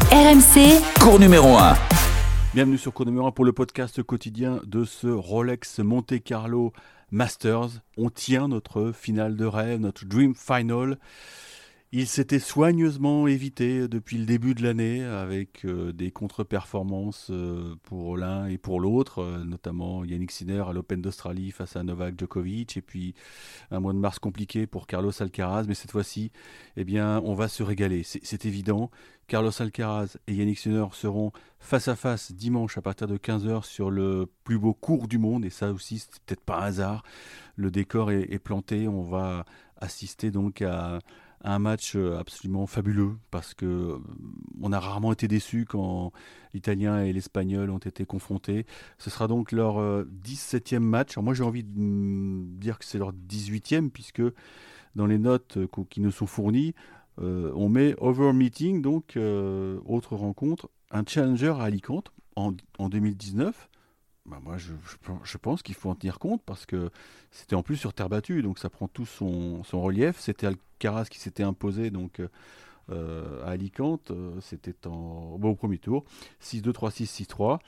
RMC, Cours numéro 1. Bienvenue sur Cours numéro 1 pour le podcast quotidien de ce Rolex Monte Carlo Masters. On tient notre finale de rêve, notre Dream Final. Il s'était soigneusement évité depuis le début de l'année avec des contre-performances pour l'un et pour l'autre, notamment Yannick Sinner à l'Open d'Australie face à Novak Djokovic, et puis un mois de mars compliqué pour Carlos Alcaraz. Mais cette fois-ci, eh bien, on va se régaler. C'est évident. Carlos Alcaraz et Yannick Sinner seront face à face dimanche à partir de 15h sur le plus beau court du monde. Et ça aussi, c'est peut-être pas un hasard. Le décor est planté. On va assister donc à un match absolument fabuleux parce que on a rarement été déçus quand l'Italien et l'Espagnol ont été confrontés. Ce sera donc leur 17e match. Alors moi j'ai envie de dire que c'est leur 18e puisque dans les notes qui nous sont fournies, on met Over Meeting, donc autre rencontre, un challenger à Alicante en 2019. Bah moi, je pense qu'il faut en tenir compte parce que c'était en plus sur terre battue, donc ça prend tout son relief. C'était Alcaraz qui s'était imposé donc, à Alicante, c'était au premier tour, 6-2, 3-6, 6-3.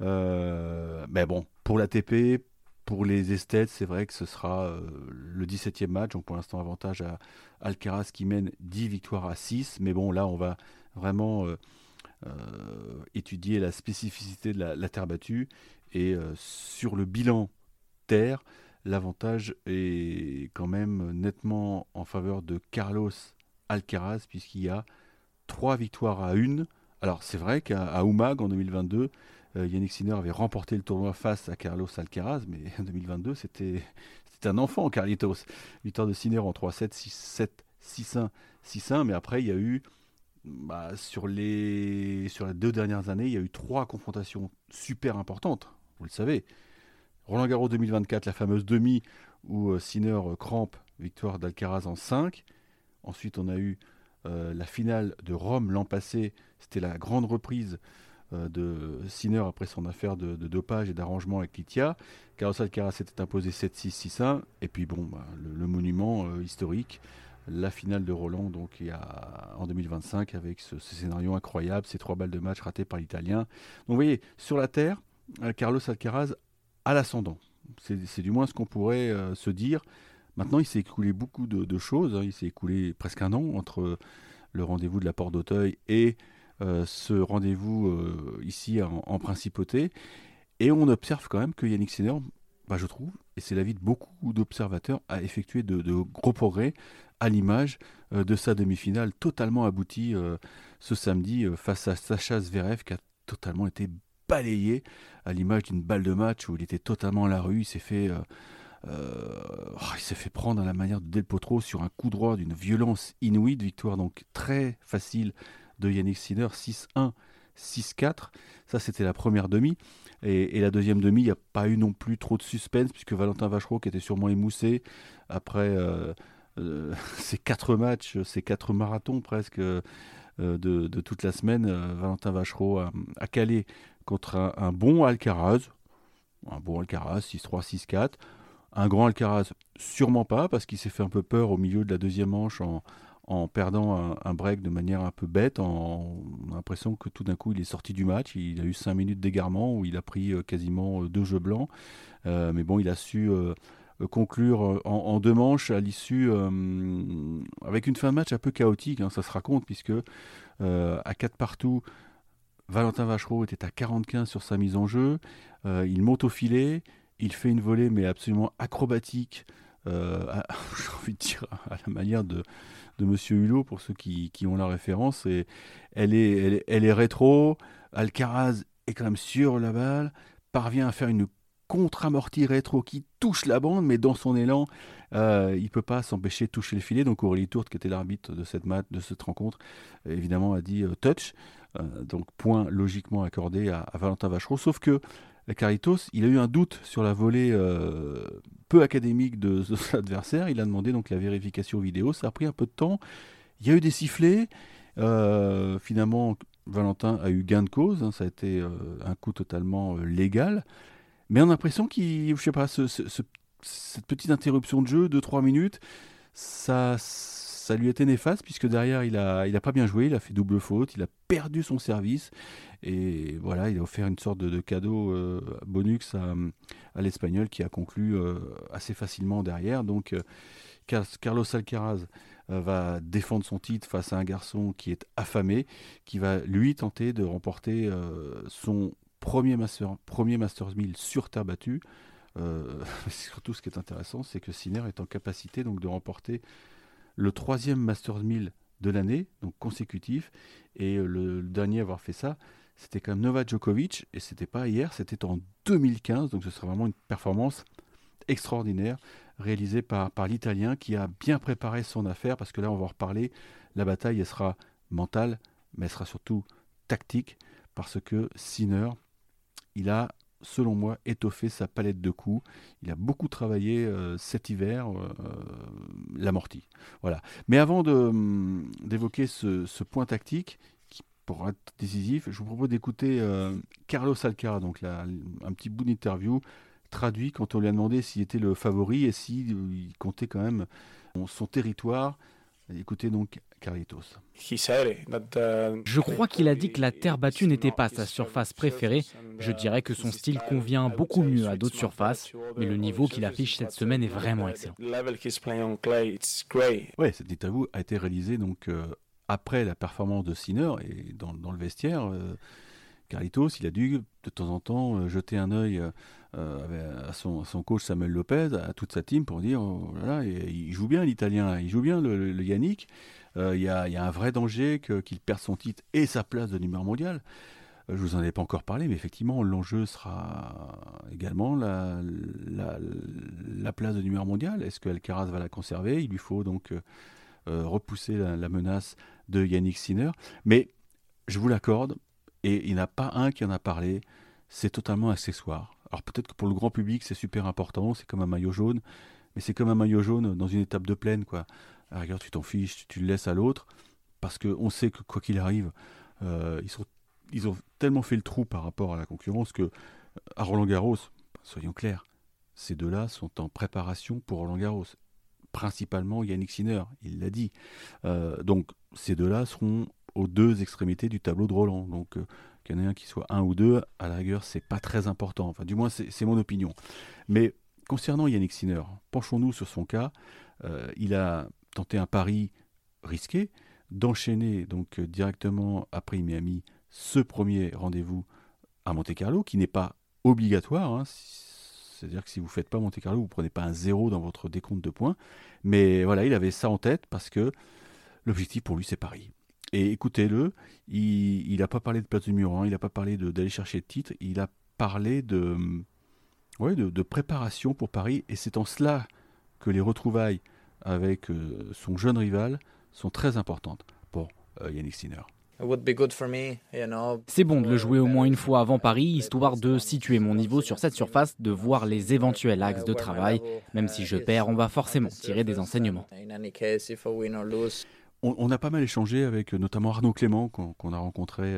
Mais bon, pour l'ATP, pour les esthètes, c'est vrai que ce sera le 17e match, donc pour l'instant avantage à Alcaraz qui mène 10 victoires à 6. Mais bon, là, on va vraiment étudier la spécificité de la terre battue. Et sur le bilan terre, l'avantage est quand même nettement en faveur de Carlos Alcaraz, puisqu'il y a 3 victoires à 1. Alors c'est vrai qu'à Umag en 2022, Yannick Sinner avait remporté le tournoi face à Carlos Alcaraz, mais en 2022 c'était un enfant, Carlitos. Victoire de Sinner en 3-7, 6-7, 6-1, 6-1, mais après il y a eu sur les 2 dernières années, il y a eu 3 confrontations super importantes, vous le savez. Roland-Garros 2024, la fameuse demi où Sinner crampe, victoire d'Alcaraz en 5. Ensuite, on a eu la finale de Rome l'an passé. C'était la grande reprise de Sinner après son affaire de dopage et d'arrangement avec Litia. Carlos Alcaraz s'était imposé 7-6, 6-1. Et puis le monument historique, la finale de Roland donc en 2025 avec ce scénario incroyable, ces 3 balles de match ratées par l'Italien. Donc vous voyez, sur la terre, Carlos Alcaraz a l'ascendant. C'est du moins ce qu'on pourrait se dire. Maintenant, il s'est écoulé beaucoup de choses. Il s'est écoulé presque un an entre le rendez-vous de la Porte d'Auteuil et ce rendez-vous ici en Principauté. Et on observe quand même que Yannick Sinner, je trouve, et c'est l'avis de beaucoup d'observateurs, a effectué de gros progrès à l'image de sa demi-finale totalement aboutie ce samedi face à Sacha Zverev qui a totalement été balayé à l'image d'une balle de match où il était totalement à la rue. Il s'est fait prendre à la manière de Del Potro sur un coup droit d'une violence inouïe. De victoire donc très facile de Yannick Sinner, 6-1, 6-4. Ça, c'était la première demi. Et la deuxième demi, il n'y a pas eu non plus trop de suspense puisque Valentin Vacherot, qui était sûrement émoussé après ces 4 matchs, ces 4 marathons presque de toute la semaine, Valentin Vacherot a calé contre un bon Alcaraz. Un bon Alcaraz, 6-3, 6-4. Un grand Alcaraz, sûrement pas, parce qu'il s'est fait un peu peur au milieu de la deuxième manche en perdant un break de manière un peu bête. On a l'impression que tout d'un coup, il est sorti du match. Il a eu 5 minutes d'égarement où il a pris quasiment 2 jeux blancs. Mais bon, il a su conclure en 2 manches à l'issue, avec une fin de match un peu chaotique. Ça se raconte, puisque à 4 partout, Valentin Vacherot était à 45 sur sa mise en jeu. Il monte au filet. Il fait une volée, mais absolument acrobatique, j'ai envie de dire, à la manière de Monsieur Hulot, pour ceux qui ont la référence. Et elle est rétro. Alcaraz est quand même sur la balle, parvient à faire une contre-amortie rétro qui touche la bande, mais dans son élan, il ne peut pas s'empêcher de toucher le filet. Donc Aurélie Tourte, qui était l'arbitre de cette rencontre, évidemment a dit touch. Donc point logiquement accordé à Valentin Vacherot. Sauf que Carlitos, il a eu un doute sur la volée peu académique de son adversaire. Il a demandé donc la vérification vidéo. Ça a pris un peu de temps. Il y a eu des sifflets. Finalement, Valentin a eu gain de cause. Ça a été un coup totalement légal. Mais on a l'impression qu'il, je sais pas, cette petite interruption de jeu de 3 minutes, ça ça lui était néfaste puisque derrière il a pas bien joué, il a fait double faute, il a perdu son service et voilà, il a offert une sorte de cadeau bonus à l'Espagnol qui a conclu assez facilement derrière. Donc Carlos Alcaraz va défendre son titre face à un garçon qui est affamé, qui va lui tenter de remporter son premier Masters 1000 sur terre battue. Surtout, ce qui est intéressant, c'est que Sinner est en capacité donc de remporter le troisième Masters 1000 de l'année, donc consécutif. Et le dernier à avoir fait ça, c'était quand même Novak Djokovic, et c'était pas hier, c'était en 2015. Donc ce sera vraiment une performance extraordinaire réalisée par l'Italien qui a bien préparé son affaire, parce que là, on va en reparler. La bataille, elle sera mentale, mais elle sera surtout tactique, parce que Sinner, il a, selon moi, étoffé sa palette de coups. Il a beaucoup travaillé cet hiver, l'amorti. Voilà. Mais avant d'évoquer ce point tactique, qui pourra être décisif, je vous propose d'écouter Carlos Alcaraz, donc un petit bout d'interview traduit quand on lui a demandé s'il était le favori et s'il comptait quand même son territoire. Écoutez donc Carlitos. Je crois qu'il a dit que la terre battue n'était pas sa surface préférée. Je dirais que son style convient beaucoup mieux à d'autres surfaces, mais le niveau qu'il affiche cette semaine est vraiment excellent. Ouais, cette interview a été réalisée donc après la performance de Sinner, et dans le vestiaire, Carlitos, il a dû de temps en temps jeter un œil à son coach Samuel Lopez, à toute sa team, pour dire oh là là, il joue bien l'Italien, il joue bien le Yannick. Il y a un vrai danger qu'il perde son titre et sa place de numéro mondial. Je vous en avais pas encore parlé, mais effectivement, l'enjeu sera également la place de numéro mondial. Est-ce que Alcaraz va la conserver? Il lui faut donc repousser la menace de Yannick Sinner. Mais je vous l'accorde, et il n'y en a pas un qui en a parlé, c'est totalement accessoire. Alors peut-être que pour le grand public, c'est super important, c'est comme un maillot jaune, mais c'est comme un maillot jaune dans une étape de plaine, quoi. À la rigueur, tu t'en fiches, tu le laisses à l'autre, parce qu'on sait que quoi qu'il arrive, ils ont tellement fait le trou par rapport à la concurrence que à Roland-Garros, soyons clairs, ces deux-là sont en préparation pour Roland-Garros. Principalement Yannick Sinner, il l'a dit. Donc ces deux-là seront aux deux extrémités du tableau de Roland. Donc qu'il y en ait un qui soit un ou deux, à la rigueur, c'est pas très important. Enfin, du moins, c'est mon opinion. Mais concernant Yannick Sinner, penchons-nous sur son cas. Il a tenté un pari risqué d'enchaîner donc directement après Miami ce premier rendez-vous à Monte-Carlo, qui n'est pas obligatoire. Hein. C'est-à-dire que si vous ne faites pas Monte-Carlo, vous ne prenez pas un 0 dans votre décompte de points. Mais voilà, il avait ça en tête parce que l'objectif pour lui, c'est Paris. Et écoutez-le, il n'a pas parlé de place numéro 1, il n'a pas parlé d'aller chercher le titre, il a parlé de préparation pour Paris. Et c'est en cela que les retrouvailles avec son jeune rival sont très importantes pour Yannick Sinner. C'est bon de le jouer au moins une fois avant Paris, histoire de situer mon niveau sur cette surface, de voir les éventuels axes de travail. Même si je perds, on va forcément tirer des enseignements. On a pas mal échangé avec notamment Arnaud Clément, qu'on a rencontré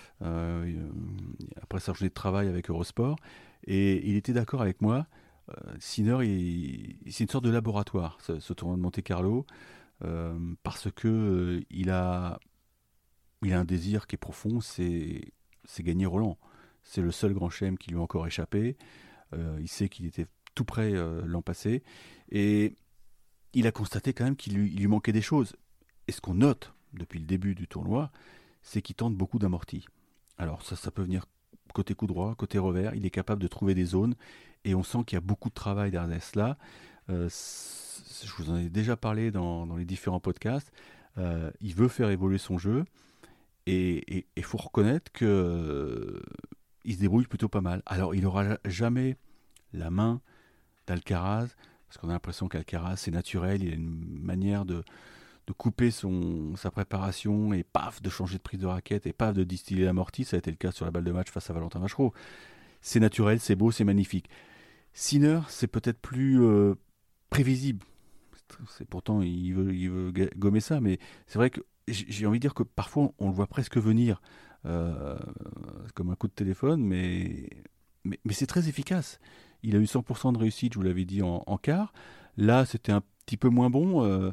après sa journée de travail avec Eurosport. Et il était d'accord avec moi. Sinner, c'est une sorte de laboratoire, ce tournoi de Monte-Carlo, parce que il a un désir qui est profond, c'est gagner Roland. C'est le seul grand chelem qui lui a encore échappé. Il sait qu'il était tout près l'an passé. Et il a constaté quand même qu'il lui manquait des choses. Et ce qu'on note depuis le début du tournoi, c'est qu'il tente beaucoup d'amortis. Alors ça peut venir côté coup droit, côté revers. Il est capable de trouver des zones. Et on sent qu'il y a beaucoup de travail derrière cela. Je vous en ai déjà parlé dans les différents podcasts. Il veut faire évoluer son jeu. Et il faut reconnaître qu'il se débrouille plutôt pas mal. Alors, il n'aura jamais la main d'Alcaraz, parce qu'on a l'impression qu'Alcaraz, c'est naturel, il a une manière de couper sa préparation, et paf, de changer de prise de raquette, et paf, de distiller l'amorti. Ça a été le cas sur la balle de match face à Valentin Vachereau. C'est naturel, c'est beau, c'est magnifique. Sinner, c'est peut-être plus prévisible. Pourtant, il veut gommer ça, mais c'est vrai que j'ai envie de dire que parfois on le voit presque venir comme un coup de téléphone, mais c'est très efficace. Il a eu 100% de réussite, je vous l'avais dit, en quart. Là, c'était un petit peu moins bon.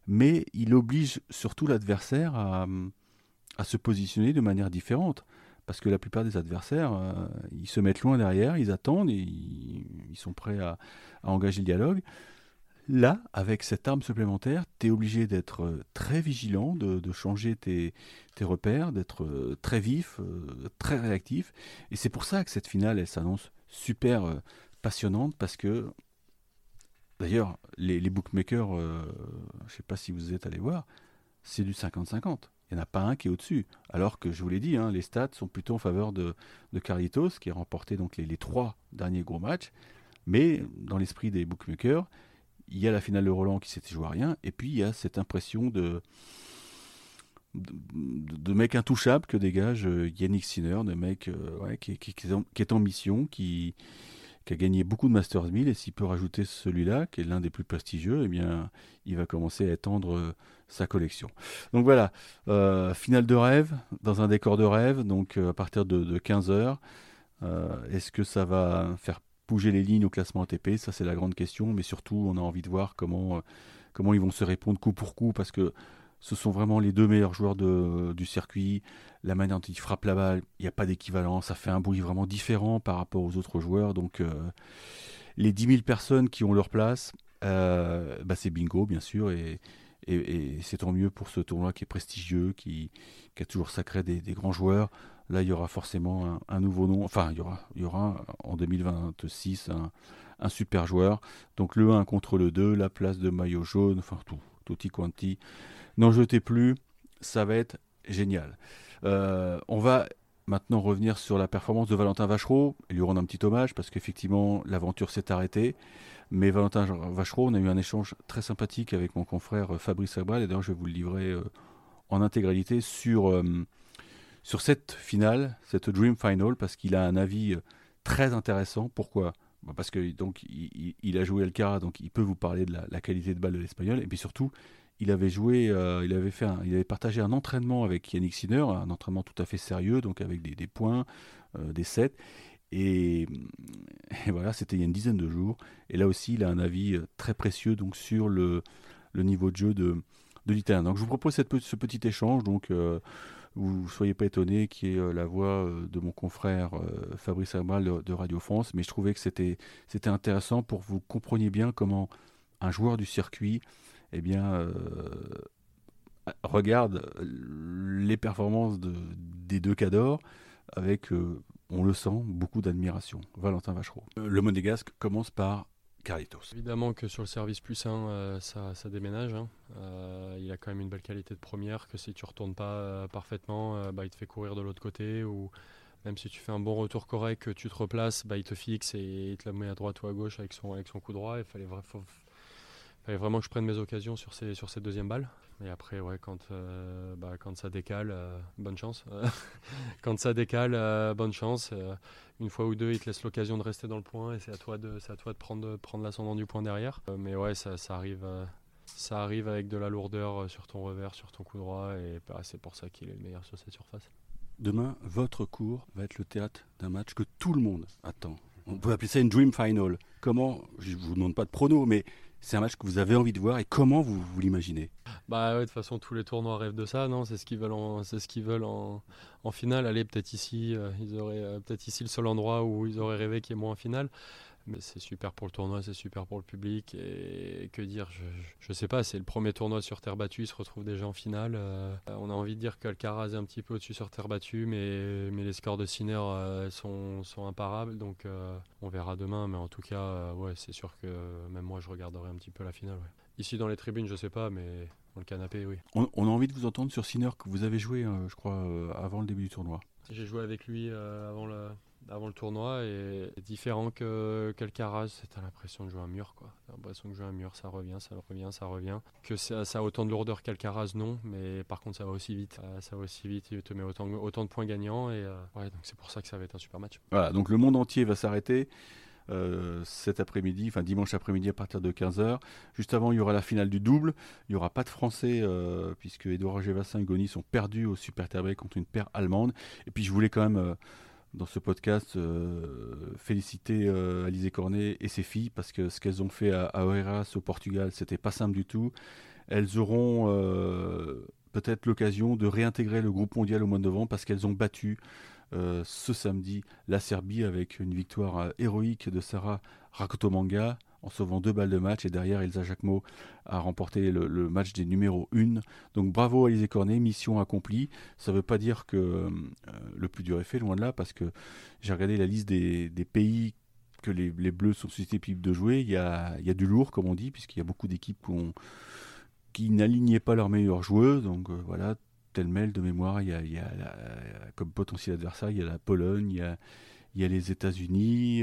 mais il oblige surtout l'adversaire à se positionner de manière différente. Parce que la plupart des adversaires, ils se mettent loin derrière, ils attendent, et ils sont prêts à engager le dialogue. Là, avec cette arme supplémentaire, tu es obligé d'être très vigilant, de changer tes repères, d'être très vif, très réactif. Et c'est pour ça que cette finale, elle s'annonce super passionnante, parce que, d'ailleurs, les bookmakers, je ne sais pas si vous êtes allés voir, c'est du 50-50. Il n'y en a pas un qui est au-dessus. Alors que, je vous l'ai dit, les stats sont plutôt en faveur de Carlitos, qui a remporté donc les 3 derniers gros matchs. Mais dans l'esprit des bookmakers, il y a la finale de Roland qui s'était jouée à rien, et puis il y a cette impression de mec intouchable que dégage Yannick Sinner, de mec qui est en mission, qui a gagné beaucoup de Masters 1000, et s'il peut rajouter celui-là, qui est l'un des plus prestigieux, eh bien, il va commencer à étendre sa collection. Donc voilà, finale de rêve, dans un décor de rêve, donc à partir de 15h. Est-ce que ça va faire bouger les lignes au classement ATP? Ça, c'est la grande question, mais surtout, on a envie de voir comment ils vont se répondre coup pour coup, parce que ce sont vraiment les 2 meilleurs joueurs du circuit. La manière dont ils frappent la balle, il n'y a pas d'équivalent. Ça fait un bruit vraiment différent par rapport aux autres joueurs. Donc, les 10 000 personnes qui ont leur place, c'est bingo, bien sûr. Et c'est tant mieux pour ce tournoi qui est prestigieux, qui a toujours sacré des grands joueurs. Là, il y aura forcément un nouveau nom. Enfin, il y aura en 2026 un super joueur. Donc, le 1 contre le 2, la place de maillot jaune, enfin, tutti quanti. N'en jetez plus, ça va être génial. On va maintenant revenir sur la performance de Valentin Vachereau et lui rendre un petit hommage, parce qu'effectivement, l'aventure s'est arrêtée. Mais Valentin Vachereau, on a eu un échange très sympathique avec mon confrère Fabrice Herbal, et d'ailleurs, je vais vous le livrer en intégralité sur cette finale, cette Dream Final, parce qu'il a un avis très intéressant. Pourquoi ? Parce que donc il a joué Alcaraz, donc il peut vous parler de la qualité de balle de l'Espagnol, et puis surtout, il avait joué, il avait partagé un entraînement avec Yannick Sinner, un entraînement tout à fait sérieux, donc avec des points, des sets, et voilà, c'était il y a une dizaine de jours. Et là aussi, il a un avis très précieux donc sur le niveau de jeu de l'Italien. Donc je vous propose ce petit échange, donc vous ne soyez pas étonnés qu'il y ait la voix de mon confrère Fabrice Herbal de Radio France, mais je trouvais que c'était intéressant pour que vous compreniez bien comment un joueur du circuit regarde les performances des 2 cadors avec, on le sent, beaucoup d'admiration. Valentin Vachereau. Le monégasque commence par Carlitos. Évidemment que sur le service plus 1, ça déménage. Il a quand même une belle qualité de première, que si tu ne retournes pas parfaitement, il te fait courir de l'autre côté, ou même si tu fais un bon retour correct, que tu te replaces, il te fixe et il te la met à droite ou à gauche avec son coup droit. Il fallait vraiment que je prenne mes occasions sur ces deuxièmes balles. Et après, quand ça décale, bonne chance. Quand ça décale, bonne chance. Une fois ou deux, il te laisse l'occasion de rester dans le point, et c'est à toi de prendre l'ascendant du point derrière. Mais ouais, ça arrive avec de la lourdeur sur ton revers, sur ton coup droit, et c'est pour ça qu'il est le meilleur sur cette surface. Demain, votre cours va être le théâtre d'un match que tout le monde attend. On peut appeler ça une Dream Final. Comment, je ne vous demande pas de prono, mais c'est un match que vous avez envie de voir, et comment vous l'imaginez ? De toute façon, tous les tournois rêvent de ça, non ? C'est ce qu'ils veulent en finale. Allez, peut-être ici, ils auraient peut-être ici le seul endroit où ils auraient rêvé qu'il y ait moins en finale. Mais c'est super pour le tournoi, c'est super pour le public. Et que dire, je sais pas, c'est le premier tournoi sur terre battue, il se retrouve déjà en finale. On a envie de dire qu'Alcaraz est un petit peu au-dessus sur terre battue, mais les scores de Sinner sont imparables. Donc on verra demain, mais en tout cas, c'est sûr que même moi je regarderai un petit peu la finale. Ouais. Ici dans les tribunes, je sais pas, mais dans le canapé, oui. On a envie de vous entendre sur Sinner, que vous avez joué, je crois, avant le début du tournoi. J'ai joué avec lui avant le tournoi, et différent qu'Alcaraz, t'as l'impression de jouer un mur, quoi. T'as l'impression de jouer un mur, ça revient. Que ça a autant de lourdeur qu'Alcaraz, non, mais par contre ça va aussi vite. Il te met autant de points gagnants, et donc c'est pour ça que ça va être un super match. Voilà, donc le monde entier va s'arrêter cet après-midi, enfin dimanche après-midi à partir de 15h. Juste avant, il y aura la finale du double. Il n'y aura pas de Français puisque Edouard Gévassin et Goni sont perdus au Super Tiebreak contre une paire allemande. Et puis je voulais quand même dans ce podcast féliciter Alizé Cornet et ses filles, parce que ce qu'elles ont fait à Oeiras au Portugal, c'était pas simple du tout. elles auront peut-être l'occasion de réintégrer le groupe mondial au mois de novembre parce qu'elles ont battu ce samedi la Serbie avec une victoire héroïque de Sara Rakotomanga en sauvant 2 balles de match, et derrière Elsa Jacquemot a remporté le match des numéros 1. Donc bravo Alizé Cornet, mission accomplie. Ça ne veut pas dire que le plus dur est fait, loin de là, parce que j'ai regardé la liste des pays que les Bleus sont susceptibles de jouer. Il y a du lourd, comme on dit, puisqu'il y a beaucoup d'équipes qui n'alignaient pas leurs meilleures joueuses. Donc voilà, tel mail de mémoire, il y a comme potentiel adversaire, il y a la Pologne, il y a les États-Unis,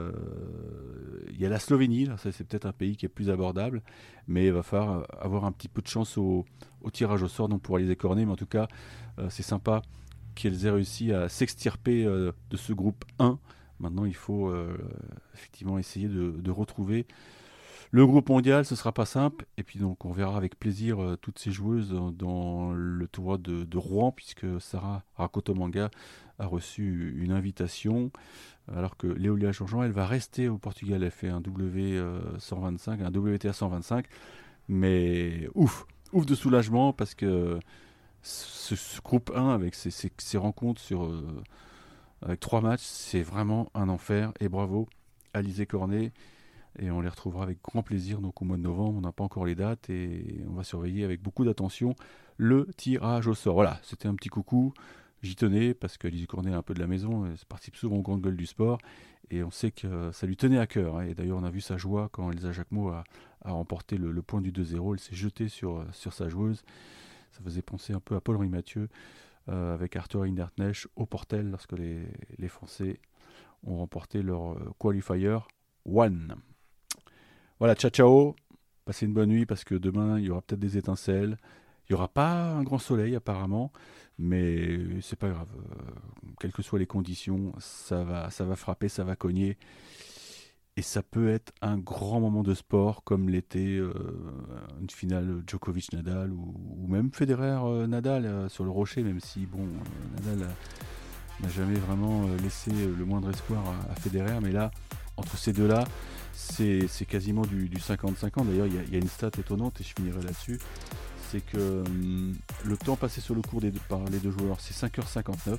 il y a la Slovénie. Là, ça, c'est peut-être un pays qui est plus abordable, mais il va falloir avoir un petit peu de chance au tirage au sort, donc pour Alizé Cornet. Mais en tout cas, c'est sympa qu'elles aient réussi à s'extirper de ce groupe 1. Maintenant, il faut effectivement essayer de retrouver le groupe mondial. Ce ne sera pas simple. Et puis donc, on verra avec plaisir toutes ces joueuses dans le tournoi de Rouen, puisque Sara Rakotomanga a reçu une invitation, alors que Léolia Jean-Jean, elle va rester au Portugal. Elle fait un W125, un WTA 125. Mais ouf de soulagement, parce que ce groupe 1 avec ces rencontres avec 3 matchs, c'est vraiment un enfer. Et bravo Alizé Cornet. Et on les retrouvera avec grand plaisir donc au mois de novembre. On n'a pas encore les dates et on va surveiller avec beaucoup d'attention le tirage au sort. Voilà, c'était un petit coucou. J'y tenais parce qu'Alizé Cornet est un peu de la maison. Elle participe souvent aux grandes gueules du sport. Et on sait que ça lui tenait à cœur. Et d'ailleurs, on a vu sa joie quand Elsa Jacquemot a remporté le point du 2-0. Elle s'est jetée sur sa joueuse. Ça faisait penser un peu à Paul-Henri Mathieu avec Arthur Hinderknecht au Portel lorsque les Français ont remporté leur qualifier 1. Voilà, ciao, passez une bonne nuit parce que demain il y aura peut-être des étincelles. Il n'y aura pas un grand soleil apparemment, mais c'est pas grave. Quelles que soient les conditions, ça va frapper, ça va cogner. Et ça peut être un grand moment de sport comme l'était une finale Djokovic-Nadal ou même Federer-Nadal sur le rocher, même si Nadal n'a jamais vraiment laissé le moindre espoir à Federer. Mais là, entre ces deux-là, c'est quasiment du 50-50. D'ailleurs, il y a une stat étonnante et je finirai là-dessus. C'est que le temps passé sur le court par les deux joueurs, c'est 5h59.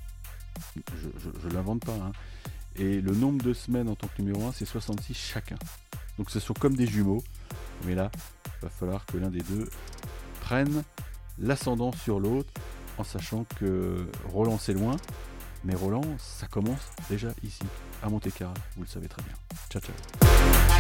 Je ne l'invente pas. Hein. Et le nombre de semaines en tant que numéro 1, c'est 66 chacun. Donc ce sont comme des jumeaux. Mais là, il va falloir que l'un des deux prenne l'ascendant sur l'autre, en sachant que Roland c'est loin. Mais Roland, ça commence déjà ici, à Monte-Carlo. Vous le savez très bien. Ciao.